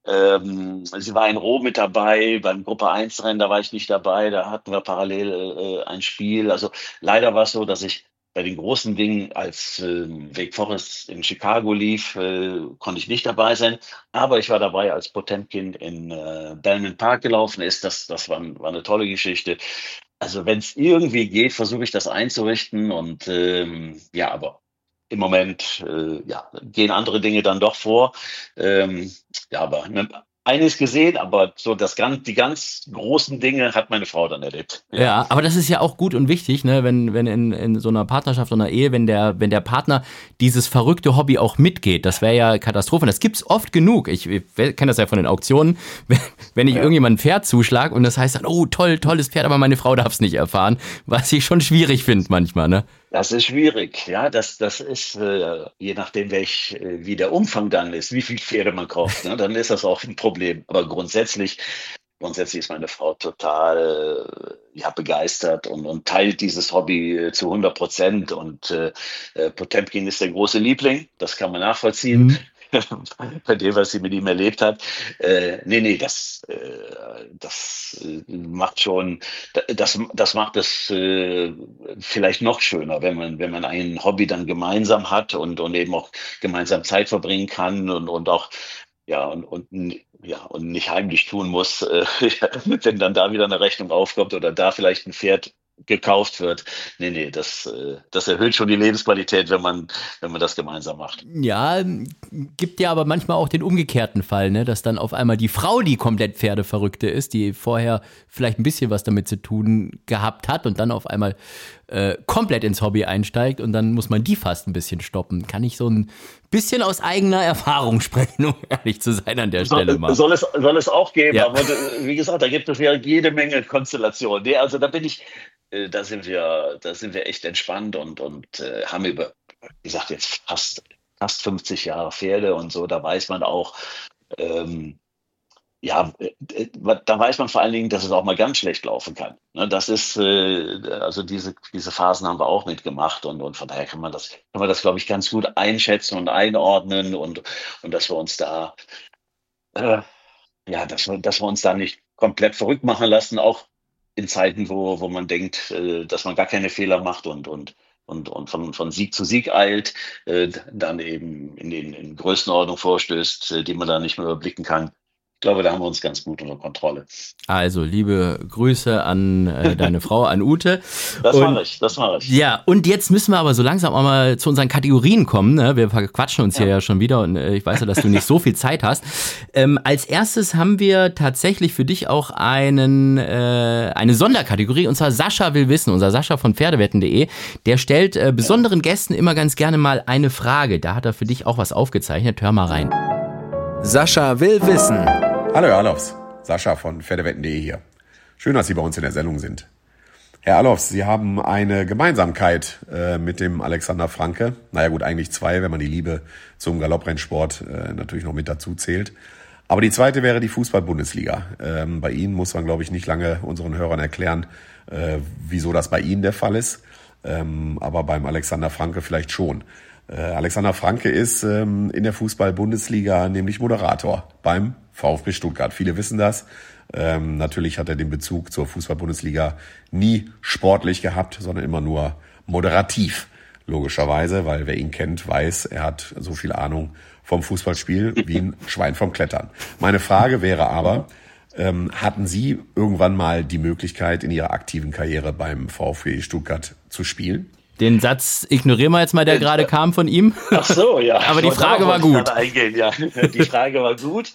in Rom mit dabei, beim Gruppe 1 Rennen, da war ich nicht dabei, da hatten wir parallel ein Spiel. Also leider war es so, dass ich bei den großen Dingen, als Wake Forest in Chicago lief, konnte ich nicht dabei sein. Aber ich war dabei, als Potemkin in Belmont Park gelaufen ist. Das war eine tolle Geschichte. Also wenn es irgendwie geht, versuche ich das einzurichten. Und aber im Moment gehen andere Dinge dann doch vor. Aber eines gesehen, aber so die ganz großen Dinge hat meine Frau dann erlebt. Ja, aber das ist ja auch gut und wichtig, ne, wenn in so einer Partnerschaft oder einer Ehe, wenn der Partner dieses verrückte Hobby auch mitgeht, das wäre ja Katastrophe. Das gibt's oft genug. Ich kenne das ja von den Auktionen, wenn ich irgendjemand ein Pferd zuschlag und das heißt dann, oh toll, tolles Pferd, aber meine Frau darf es nicht erfahren, was ich schon schwierig finde manchmal, ne? Das ist schwierig, ja, das ist, je nachdem, wie der Umfang dann ist, wie viel Pferde man kauft, ne, dann ist das auch ein Problem. Aber grundsätzlich ist meine Frau total begeistert und teilt dieses Hobby zu 100%. Und Potemkin ist der große Liebling, das kann man nachvollziehen. Bei dem, was sie mit ihm erlebt hat. Das macht es vielleicht noch schöner, wenn man ein Hobby dann gemeinsam hat und eben auch gemeinsam Zeit verbringen kann und auch und nicht heimlich tun muss, wenn dann da wieder eine Rechnung aufkommt oder da vielleicht ein Pferd gekauft wird. Das erhöht schon die Lebensqualität, wenn man das gemeinsam macht. Ja, gibt ja aber manchmal auch den umgekehrten Fall, ne, dass dann auf einmal die Frau die komplett Pferdeverrückte ist, die vorher vielleicht ein bisschen was damit zu tun gehabt hat und dann auf einmal komplett ins Hobby einsteigt und dann muss man die fast ein bisschen stoppen. Kann ich so ein bisschen aus eigener Erfahrung sprechen, um ehrlich zu sein an der Stelle mal. Soll es auch geben, Ja. aber wie gesagt, da gibt es ja jede Menge Konstellationen. Nee, also da sind wir echt entspannt und haben wie gesagt, jetzt fast 50 Jahre Pferde und so, da weiß man auch, ähm, da weiß man vor allen Dingen, dass es auch mal ganz schlecht laufen kann. Ne, das ist, also diese Phasen haben wir auch mitgemacht und von daher kann man das, glaube ich, ganz gut einschätzen und einordnen und dass wir uns da, äh, dass wir uns da nicht komplett verrückt machen lassen, auch in Zeiten, wo man denkt, dass man gar keine Fehler macht und von Sieg zu Sieg eilt, dann eben in Größenordnung vorstößt, die man da nicht mehr überblicken kann. Ich glaube, da haben wir uns ganz gut unter Kontrolle. Also, liebe Grüße an deine Frau, an Ute. Das mache ich. Ja, und jetzt müssen wir aber so langsam auch mal zu unseren Kategorien kommen. Ne? Wir quatschen uns hier ja schon wieder und ich weiß ja, dass du nicht so viel Zeit hast. Als erstes haben wir tatsächlich für dich auch eine Sonderkategorie, und zwar Sascha will wissen, unser Sascha von Pferdewetten.de, der stellt besonderen Gästen immer ganz gerne mal eine Frage. Da hat er für dich auch was aufgezeichnet. Hör mal rein. Sascha will wissen. Hallo Herr Alofs, Sascha von Pferdewetten.de hier. Schön, dass Sie bei uns in der Sendung sind. Herr Alofs, Sie haben eine Gemeinsamkeit mit dem Alexander Franke. Naja gut, eigentlich zwei, wenn man die Liebe zum Galopprennsport natürlich noch mit dazu zählt. Aber die zweite wäre die Fußball-Bundesliga. Bei Ihnen muss man, glaube ich, nicht lange unseren Hörern erklären, wieso das bei Ihnen der Fall ist. Aber beim Alexander Franke vielleicht schon. Alexander Franke ist in der Fußball-Bundesliga nämlich Moderator beim VfB Stuttgart. Viele wissen das. Natürlich hat er den Bezug zur Fußball-Bundesliga nie sportlich gehabt, sondern immer nur moderativ, logischerweise, weil wer ihn kennt, weiß, er hat so viel Ahnung vom Fußballspiel wie ein Schwein vom Klettern. Meine Frage wäre aber, hatten Sie irgendwann mal die Möglichkeit, in Ihrer aktiven Karriere beim VfB Stuttgart zu spielen? Den Satz ignorieren wir jetzt mal, der gerade kam von ihm. Ach so, ja. Aber die Frage war gut. Ja. Die Frage war gut.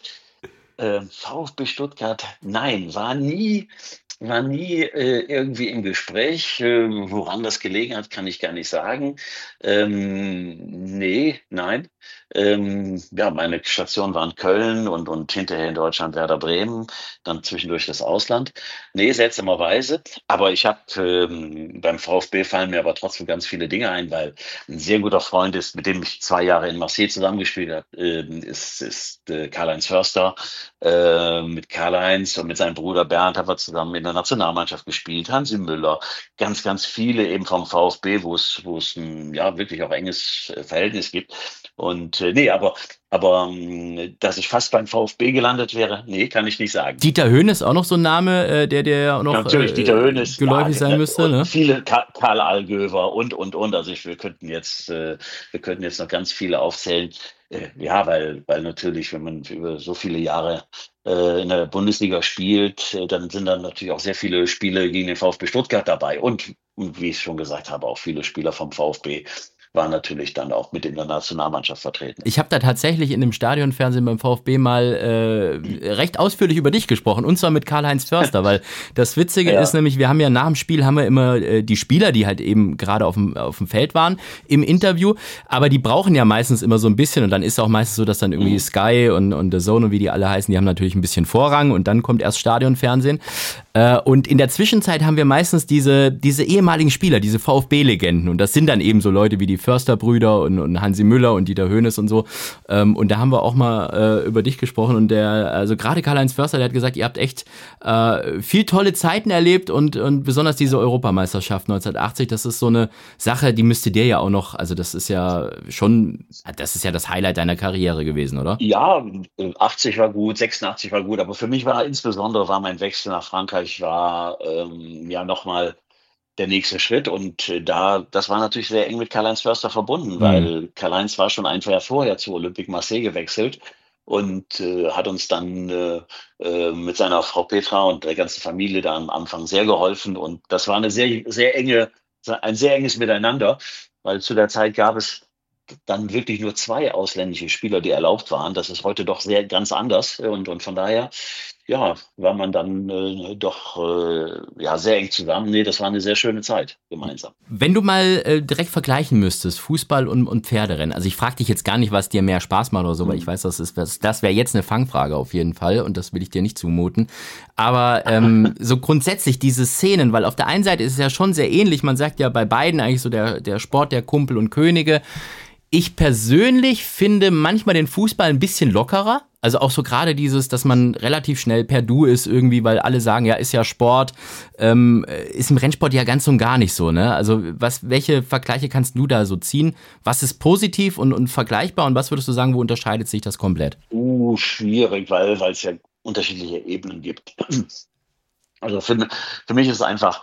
VfB Stuttgart, nein, war nie irgendwie im Gespräch. Woran das gelegen hat, kann ich gar nicht sagen. Nein. Meine Station war in Köln und hinterher in Deutschland Werder Bremen, dann zwischendurch das Ausland. Nee, seltsamerweise. Aber ich habe beim VfB fallen mir aber trotzdem ganz viele Dinge ein, weil ein sehr guter Freund ist, mit dem ich 2 Jahre in Marseille zusammengespielt habe, ist Karl-Heinz Förster. Mit Karl-Heinz und mit seinem Bruder Bernd haben wir zusammen in der Nationalmannschaft gespielt. Hansi Müller, ganz, ganz viele eben vom VfB, wo es ein wirklich auch enges Verhältnis gibt. Und aber dass ich fast beim VfB gelandet wäre, kann ich nicht sagen. Dieter Höhn ist auch noch so ein Name, der auch noch natürlich, Dieter Höhn ist geläufig sein müsste. Ne? Viele, Karl Allgöwer und. Also wir könnten jetzt noch ganz viele aufzählen. Weil natürlich, wenn man über so viele Jahre in der Bundesliga spielt, dann sind dann natürlich auch sehr viele Spiele gegen den VfB Stuttgart dabei. Und wie ich schon gesagt habe, auch viele Spieler vom VfB waren natürlich dann auch mit in der Nationalmannschaft vertreten. Ich habe da tatsächlich in dem Stadionfernsehen beim VfB mal recht ausführlich über dich gesprochen, und zwar mit Karl-Heinz Förster, weil das Witzige ist nämlich, wir haben ja nach dem Spiel immer die Spieler, die halt eben gerade auf dem Feld waren, im Interview, aber die brauchen ja meistens immer so ein bisschen, und dann ist es auch meistens so, dass dann irgendwie Sky und The Zone und wie die alle heißen, die haben natürlich ein bisschen Vorrang und dann kommt erst Stadionfernsehen. Und in der Zwischenzeit haben wir meistens diese ehemaligen Spieler, diese VfB-Legenden, und das sind dann eben so Leute wie die Förster-Brüder und Hansi Müller und Dieter Hoeneß und so. Und da haben wir auch mal über dich gesprochen, und also gerade Karl-Heinz Förster, der hat gesagt, ihr habt echt viel tolle Zeiten erlebt und besonders diese Europameisterschaft 1980, das ist so eine Sache, die müsste dir ja auch noch, also das ist ja das Highlight deiner Karriere gewesen, oder? Ja, 80 war gut, 86 war gut, aber für mich insbesondere mein Wechsel nach Frankreich nochmal der nächste Schritt, und das war natürlich sehr eng mit Karl-Heinz Förster verbunden, weil Karl-Heinz war schon ein Jahr vorher zu Olympique Marseille gewechselt und hat uns dann mit seiner Frau Petra und der ganzen Familie da am Anfang sehr geholfen, und das war ein sehr enges Miteinander, weil zu der Zeit gab es dann wirklich nur 2 ausländische Spieler, die erlaubt waren. Das ist heute doch ganz anders, und von daher ja, war man dann doch sehr eng zusammen. Nee, das war eine sehr schöne Zeit gemeinsam. Wenn du mal direkt vergleichen müsstest, Fußball und Pferderennen, also ich frage dich jetzt gar nicht, was dir mehr Spaß macht oder so, weil ich weiß, das wäre jetzt eine Fangfrage auf jeden Fall und das will ich dir nicht zumuten. Aber so grundsätzlich diese Szenen, weil auf der einen Seite ist es ja schon sehr ähnlich, man sagt ja bei beiden eigentlich so der Sport der Kumpel und Könige. Ich persönlich finde manchmal den Fußball ein bisschen lockerer. Also auch so gerade dieses, dass man relativ schnell per Du ist irgendwie, weil alle sagen, ja, ist ja Sport, ist im Rennsport ja ganz und gar nicht so, ne? Also welche Vergleiche kannst du da so ziehen? Was ist positiv und vergleichbar und was würdest du sagen, wo unterscheidet sich das komplett? Schwierig, weil es ja unterschiedliche Ebenen gibt. Also für mich ist es einfach,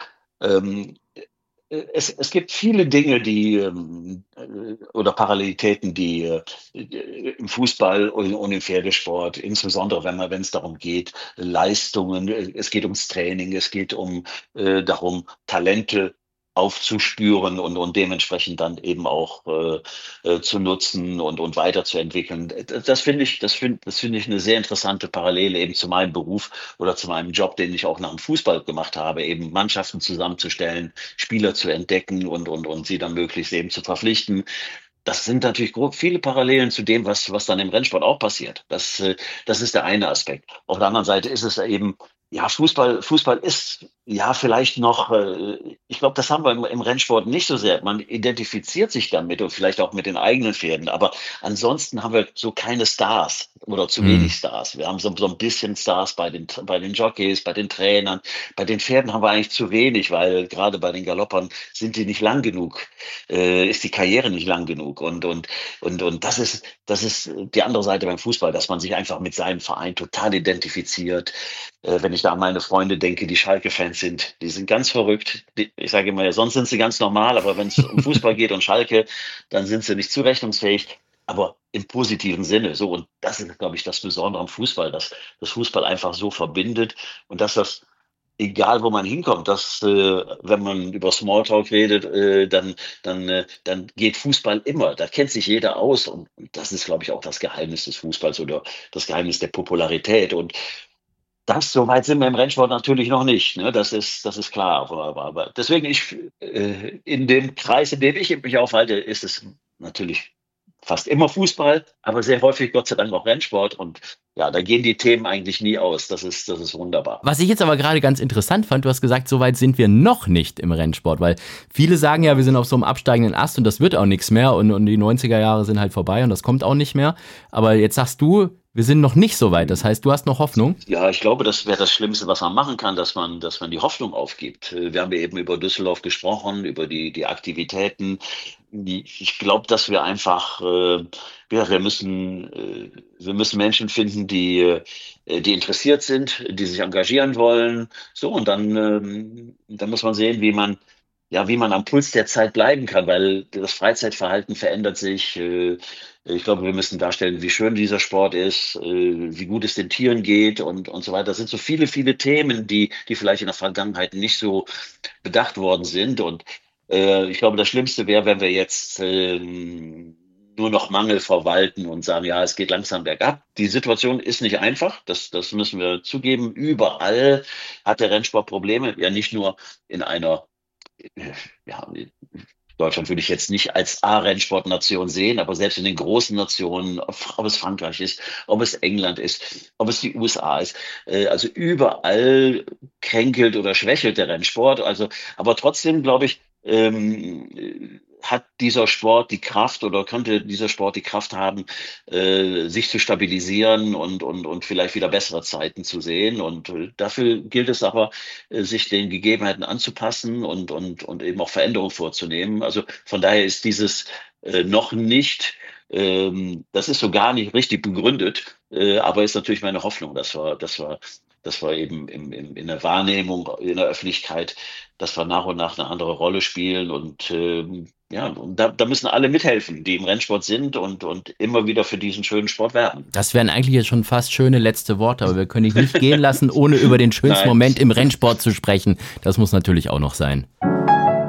es gibt viele Dinge, die oder Parallelitäten, die im Fußball und im Pferdesport, insbesondere wenn es darum geht, Leistungen, es geht ums Training, es geht darum, Talente aufzuspüren und dementsprechend dann eben auch zu nutzen und weiterzuentwickeln. Das finde ich eine sehr interessante Parallele eben zu meinem Beruf oder zu meinem Job, den ich auch nach dem Fußball gemacht habe, eben Mannschaften zusammenzustellen, Spieler zu entdecken und sie dann möglichst eben zu verpflichten. Das sind natürlich viele Parallelen zu dem, was dann im Rennsport auch passiert. Das ist der eine Aspekt. Auf der anderen Seite ist es eben, ja, Fußball ist ja vielleicht noch, ich glaube, das haben wir im Rennsport nicht so sehr. Man identifiziert sich damit und vielleicht auch mit den eigenen Pferden, aber ansonsten haben wir so keine Stars oder zu wenig Stars. Wir haben so ein bisschen Stars bei den Jockeys, bei den Trainern. Bei den Pferden haben wir eigentlich zu wenig, weil gerade bei den Galoppern sind die nicht lang genug, ist die Karriere nicht lang genug und das ist die andere Seite beim Fußball, dass man sich einfach mit seinem Verein total identifiziert. Wenn ich da an meine Freunde denke, die Schalke-Fans sind, die sind ganz verrückt. Ich sage immer, ja, sonst sind sie ganz normal, aber wenn es um Fußball geht und Schalke, dann sind sie nicht zurechnungsfähig, aber im positiven Sinne. So, und das ist, glaube ich, das Besondere am Fußball, dass das Fußball einfach so verbindet und dass das, egal wo man hinkommt, dass wenn man über Smalltalk redet, dann geht Fußball immer. Da kennt sich jeder aus und das ist, glaube ich, auch das Geheimnis des Fußballs oder das Geheimnis der Popularität. Und so weit sind wir im Rennsport natürlich noch nicht, ne? Das ist klar. Aber deswegen, in dem Kreis, in dem ich mich aufhalte, ist es natürlich fast immer Fußball, aber sehr häufig Gott sei Dank auch Rennsport. Und ja, da gehen die Themen eigentlich nie aus. Das ist wunderbar. Was ich jetzt aber gerade ganz interessant fand, du hast gesagt, so weit sind wir noch nicht im Rennsport, weil viele sagen ja, wir sind auf so einem absteigenden Ast und das wird auch nichts mehr und die 90er Jahre sind halt vorbei und das kommt auch nicht mehr. Aber jetzt sagst du, wir sind noch nicht so weit. Das heißt, du hast noch Hoffnung? Ja, ich glaube, das wäre das Schlimmste, was man machen kann, dass man die Hoffnung aufgibt. Wir haben ja eben über Düsseldorf gesprochen, über die Aktivitäten. Ich glaube, dass wir einfach, wir müssen Menschen finden, die interessiert sind, die sich engagieren wollen. So, und dann muss man sehen, wie man am Puls der Zeit bleiben kann, weil das Freizeitverhalten verändert sich. Ich glaube, wir müssen darstellen, wie schön dieser Sport ist, wie gut es den Tieren geht und so weiter. Das sind so viele, viele Themen, die vielleicht in der Vergangenheit nicht so bedacht worden sind. Und ich glaube, das Schlimmste wäre, wenn wir jetzt nur noch Mangel verwalten und sagen, ja, es geht langsam bergab. Die Situation ist nicht einfach, das müssen wir zugeben. Überall hat der Rennsport Probleme, ja nicht nur in einer Deutschland würde ich jetzt nicht als A-Rennsportnation sehen, aber selbst in den großen Nationen, ob es Frankreich ist, ob es England ist, ob es die USA ist, also überall kränkelt oder schwächelt der Rennsport. Also, aber trotzdem glaube ich, hat dieser Sport die Kraft oder könnte dieser Sport die Kraft haben, sich zu stabilisieren und vielleicht wieder bessere Zeiten zu sehen. Und dafür gilt es aber, sich den Gegebenheiten anzupassen und eben auch Veränderungen vorzunehmen. Also von daher ist dieses noch nicht, das ist so gar nicht richtig begründet, aber ist natürlich meine Hoffnung, dass wir eben in der Wahrnehmung, in der Öffentlichkeit, dass wir nach und nach eine andere Rolle spielen und und da müssen alle mithelfen, die im Rennsport sind und immer wieder für diesen schönen Sport werben. Das wären eigentlich jetzt schon fast schöne letzte Worte, aber wir können dich nicht gehen lassen, ohne über den schönsten Nein. Moment im Rennsport zu sprechen. Das muss natürlich auch noch sein.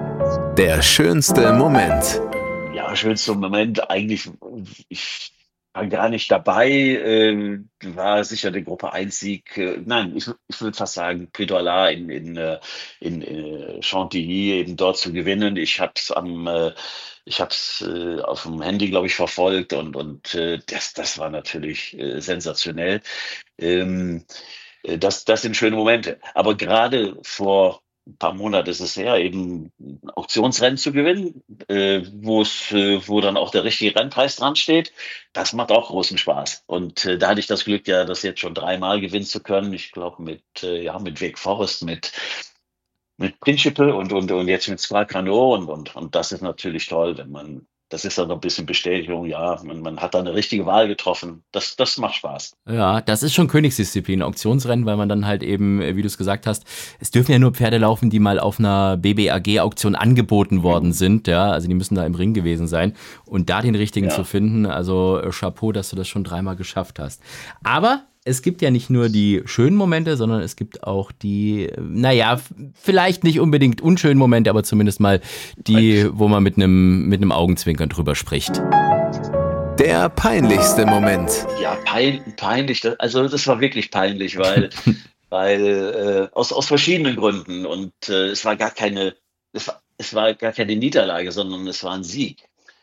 Der schönste Moment. Ja, schönster Moment eigentlich, ich gar nicht dabei, war sicher der Gruppe 1 Sieg. Nein, ich würde fast sagen, Prix d'Oрлat in Chantilly eben dort zu gewinnen. Ich habe es auf dem Handy, glaube ich, verfolgt und das war natürlich sensationell. Ähm, das sind schöne Momente. Aber gerade vor ein paar Monaten ist es her, eben ein Auktionsrennen zu gewinnen, wo dann auch der richtige Rennpreis dran steht. Das macht auch großen Spaß. Und da hatte ich das Glück, ja, das jetzt schon 3-mal gewinnen zu können. Ich glaube mit Wake Forest, mit Principe und jetzt mit Squal Canot und das ist natürlich toll, das ist dann noch ein bisschen Bestätigung, ja, man hat da eine richtige Wahl getroffen. Das macht Spaß. Ja, das ist schon Königsdisziplin, Auktionsrennen, weil man dann halt eben, wie du es gesagt hast, es dürfen ja nur Pferde laufen, die mal auf einer BBAG-Auktion angeboten worden sind, ja, also die müssen da im Ring gewesen sein und da den richtigen zu finden, also Chapeau, dass du das schon 3-mal geschafft hast. Aber es gibt ja nicht nur die schönen Momente, sondern es gibt auch die, naja, vielleicht nicht unbedingt unschönen Momente, aber zumindest mal die, wo man mit einem Augenzwinkern drüber spricht. Der peinlichste Moment. Ja, peinlich. Das war wirklich peinlich, weil aus verschiedenen Gründen und es war gar keine Niederlage, sondern es war ein Sieg.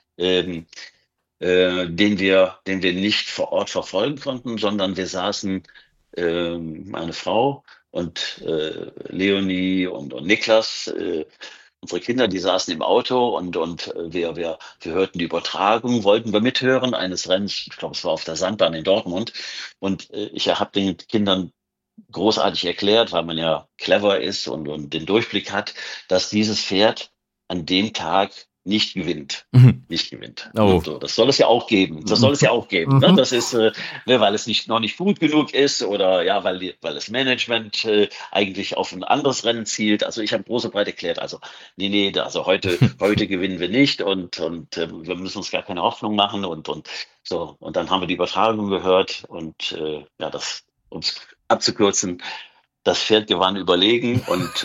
Den wir nicht vor Ort verfolgen konnten, sondern wir saßen, meine Frau und Leonie und Niklas, unsere Kinder, die saßen im Auto und wir hörten die Übertragung, wollten wir mithören eines Rennens, ich glaube, es war auf der Sandbahn in Dortmund. Und ich habe den Kindern großartig erklärt, weil man ja clever ist und den Durchblick hat, dass dieses Pferd an dem Tag nicht gewinnt. Nicht gewinnt. Oh. So, das soll es ja auch geben. Ne? Das ist, weil es noch nicht gut genug ist oder ja, weil das Management eigentlich auf ein anderes Rennen zielt. Also ich habe groß und breit erklärt, also nee, also heute gewinnen wir nicht und wir müssen uns gar keine Hoffnung machen und so. Und dann haben wir die Übertragung gehört und um es abzukürzen, das Pferd gewann überlegen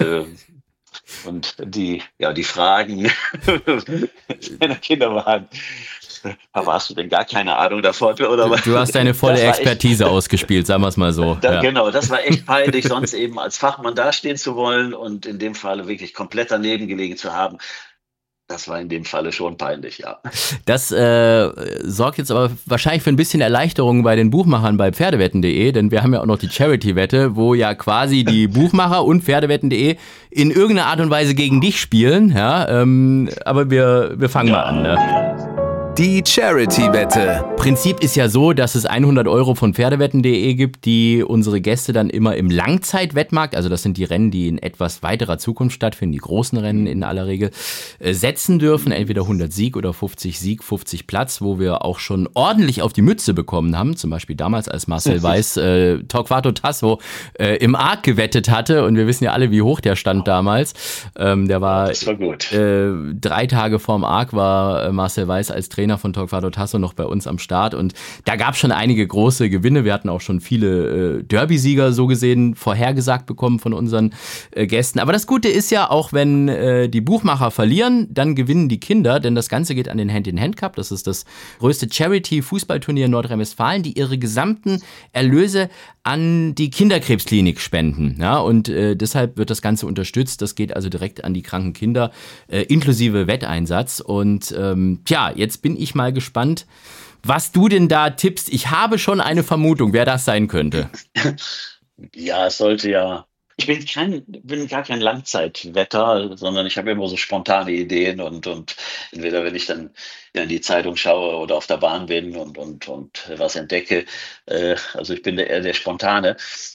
und die Fragen meiner Kinder waren, aber hast du denn gar keine Ahnung davon? Oder was? Du hast deine volle Expertise ausgespielt, sagen wir es mal so. Genau, das war echt peinlich, sonst eben als Fachmann dastehen zu wollen und in dem Falle wirklich komplett daneben gelegen zu haben. Das war in dem Falle schon peinlich, ja. Das sorgt jetzt aber wahrscheinlich für ein bisschen Erleichterung bei den Buchmachern bei Pferdewetten.de, denn wir haben ja auch noch die Charity-Wette, wo ja quasi die Buchmacher und Pferdewetten.de in irgendeiner Art und Weise gegen dich spielen. Ja, aber wir fangen mal an. Ne? Die Charity-Wette. Prinzip ist ja so, dass es 100 € von Pferdewetten.de gibt, die unsere Gäste dann immer im Langzeitwettmarkt, also das sind die Rennen, die in etwas weiterer Zukunft stattfinden, die großen Rennen in aller Regel, setzen dürfen. Entweder 100 Sieg oder 50 Sieg, 50 Platz, wo wir auch schon ordentlich auf die Mütze bekommen haben. Zum Beispiel damals, als Marcel Weiß Torquato Tasso im Arc gewettet hatte. Und wir wissen ja alle, wie hoch der stand damals. Der war, das war gut. 3 Tage vorm Arc war Marcel Weiß als Trainer von Torquato Tasso noch bei uns am Start und da gab es schon einige große Gewinne. Wir hatten auch schon viele Derby-Sieger so gesehen vorhergesagt bekommen von unseren Gästen. Aber das Gute ist ja, auch wenn die Buchmacher verlieren, dann gewinnen die Kinder, denn das Ganze geht an den Hand-in-Hand-Cup. Das ist das größte Charity-Fußballturnier in Nordrhein-Westfalen, die ihre gesamten Erlöse an die Kinderkrebsklinik spenden. Ja, und deshalb wird das Ganze unterstützt. Das geht also direkt an die kranken Kinder, inklusive Wetteinsatz. Und jetzt bin ich mal gespannt, was du denn da tippst. Ich habe schon eine Vermutung, wer das sein könnte. Ja, es sollte ja. Ich bin gar kein Langzeitwetter, sondern ich habe immer so spontane Ideen und entweder wenn ich dann in die Zeitung schaue oder auf der Bahn bin und was entdecke, also ich bin eher der Spontane.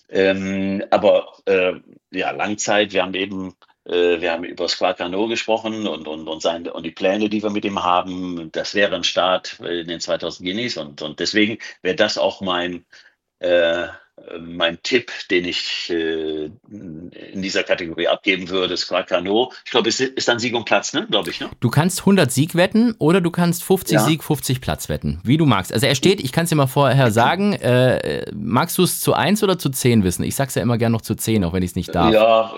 Langzeit, wir haben über Squal Canot gesprochen und die Pläne, die wir mit ihm haben. Das wäre ein Start in den 2000 Guineas und deswegen wäre das auch mein Tipp, den ich in dieser Kategorie abgeben würde, Squal Canot. Ich glaube, es ist dann Sieg und Platz, ne? Glaube ich, ne? Du kannst 100 Sieg wetten oder du kannst 50 Sieg, 50 Platz wetten, wie du magst. Also er steht, ich kann es dir mal vorher sagen, magst du es zu 1 oder zu 10 wissen? Ich sag's ja immer gern noch zu 10, auch wenn ich es nicht darf. Ja,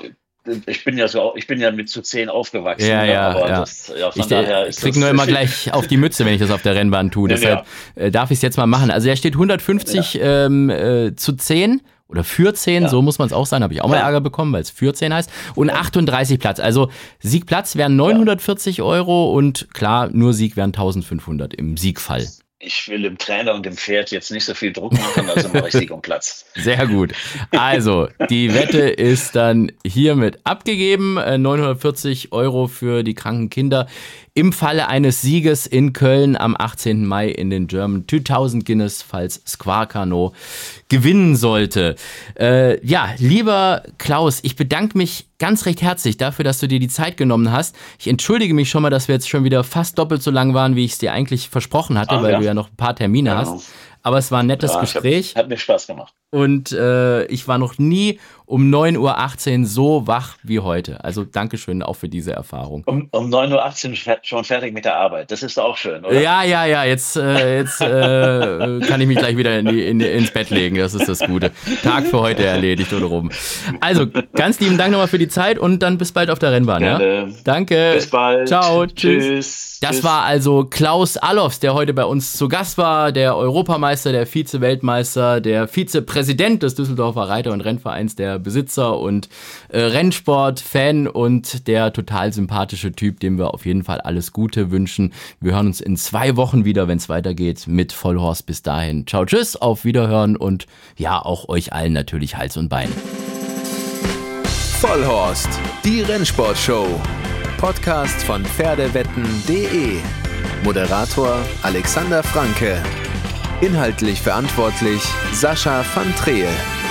ich bin ja mit zu 10 aufgewachsen. Ich kriege nur immer gleich auf die Mütze, wenn ich das auf der Rennbahn tue. Deshalb darf ich es jetzt mal machen. Also er steht 150 zu 10 oder für 10, so muss man es auch sein. Habe ich auch mal Ärger bekommen, weil es für 10 heißt. Und 38 Platz. Also Siegplatz wären 940 Euro und klar, nur Sieg wären 1500 im Siegfall. Ich will dem Trainer und dem Pferd jetzt nicht so viel Druck machen, also mache ich Sieg um Platz. Sehr gut. Also, die Wette ist dann hiermit abgegeben. 940 Euro für die kranken Kinder im Falle eines Sieges in Köln am 18. Mai in den German 2000 Guinness, falls Squarkano gewinnen sollte. Lieber Klaus, ich bedanke mich ganz recht herzlich dafür, dass du dir die Zeit genommen hast. Ich entschuldige mich schon mal, dass wir jetzt schon wieder fast doppelt so lang waren, wie ich es dir eigentlich versprochen hatte, weil du ja noch ein paar Termine hast. Aber es war ein nettes Gespräch. Hat mir Spaß gemacht. Und ich war noch nie um 9.18 Uhr so wach wie heute. Also Dankeschön auch für diese Erfahrung. Um 9.18 Uhr schon fertig mit der Arbeit. Das ist auch schön, oder? Ja. Jetzt kann ich mich gleich wieder ins Bett legen. Das ist das Gute. Tag für heute erledigt oder rum. Also ganz lieben Dank nochmal für die Zeit und dann bis bald auf der Rennbahn. Ja? Danke. Bis bald. Ciao. Tschüss. Das war also Klaus Allofs, der heute bei uns zu Gast war. Der Europameister, der Vize-Weltmeister, der Vizepräsident des Düsseldorfer Reiter- und Rennvereins, der Besitzer und Rennsport-Fan und der total sympathische Typ, dem wir auf jeden Fall alles Gute wünschen. Wir hören uns in 2 Wochen wieder, wenn es weitergeht mit Vollhorst. Bis dahin. Ciao, tschüss, auf Wiederhören und ja, auch euch allen natürlich Hals und Bein. Vollhorst, die Rennsportshow. Podcast von Pferdewetten.de. Moderator Alexander Franke. Inhaltlich verantwortlich Sascha van Treel.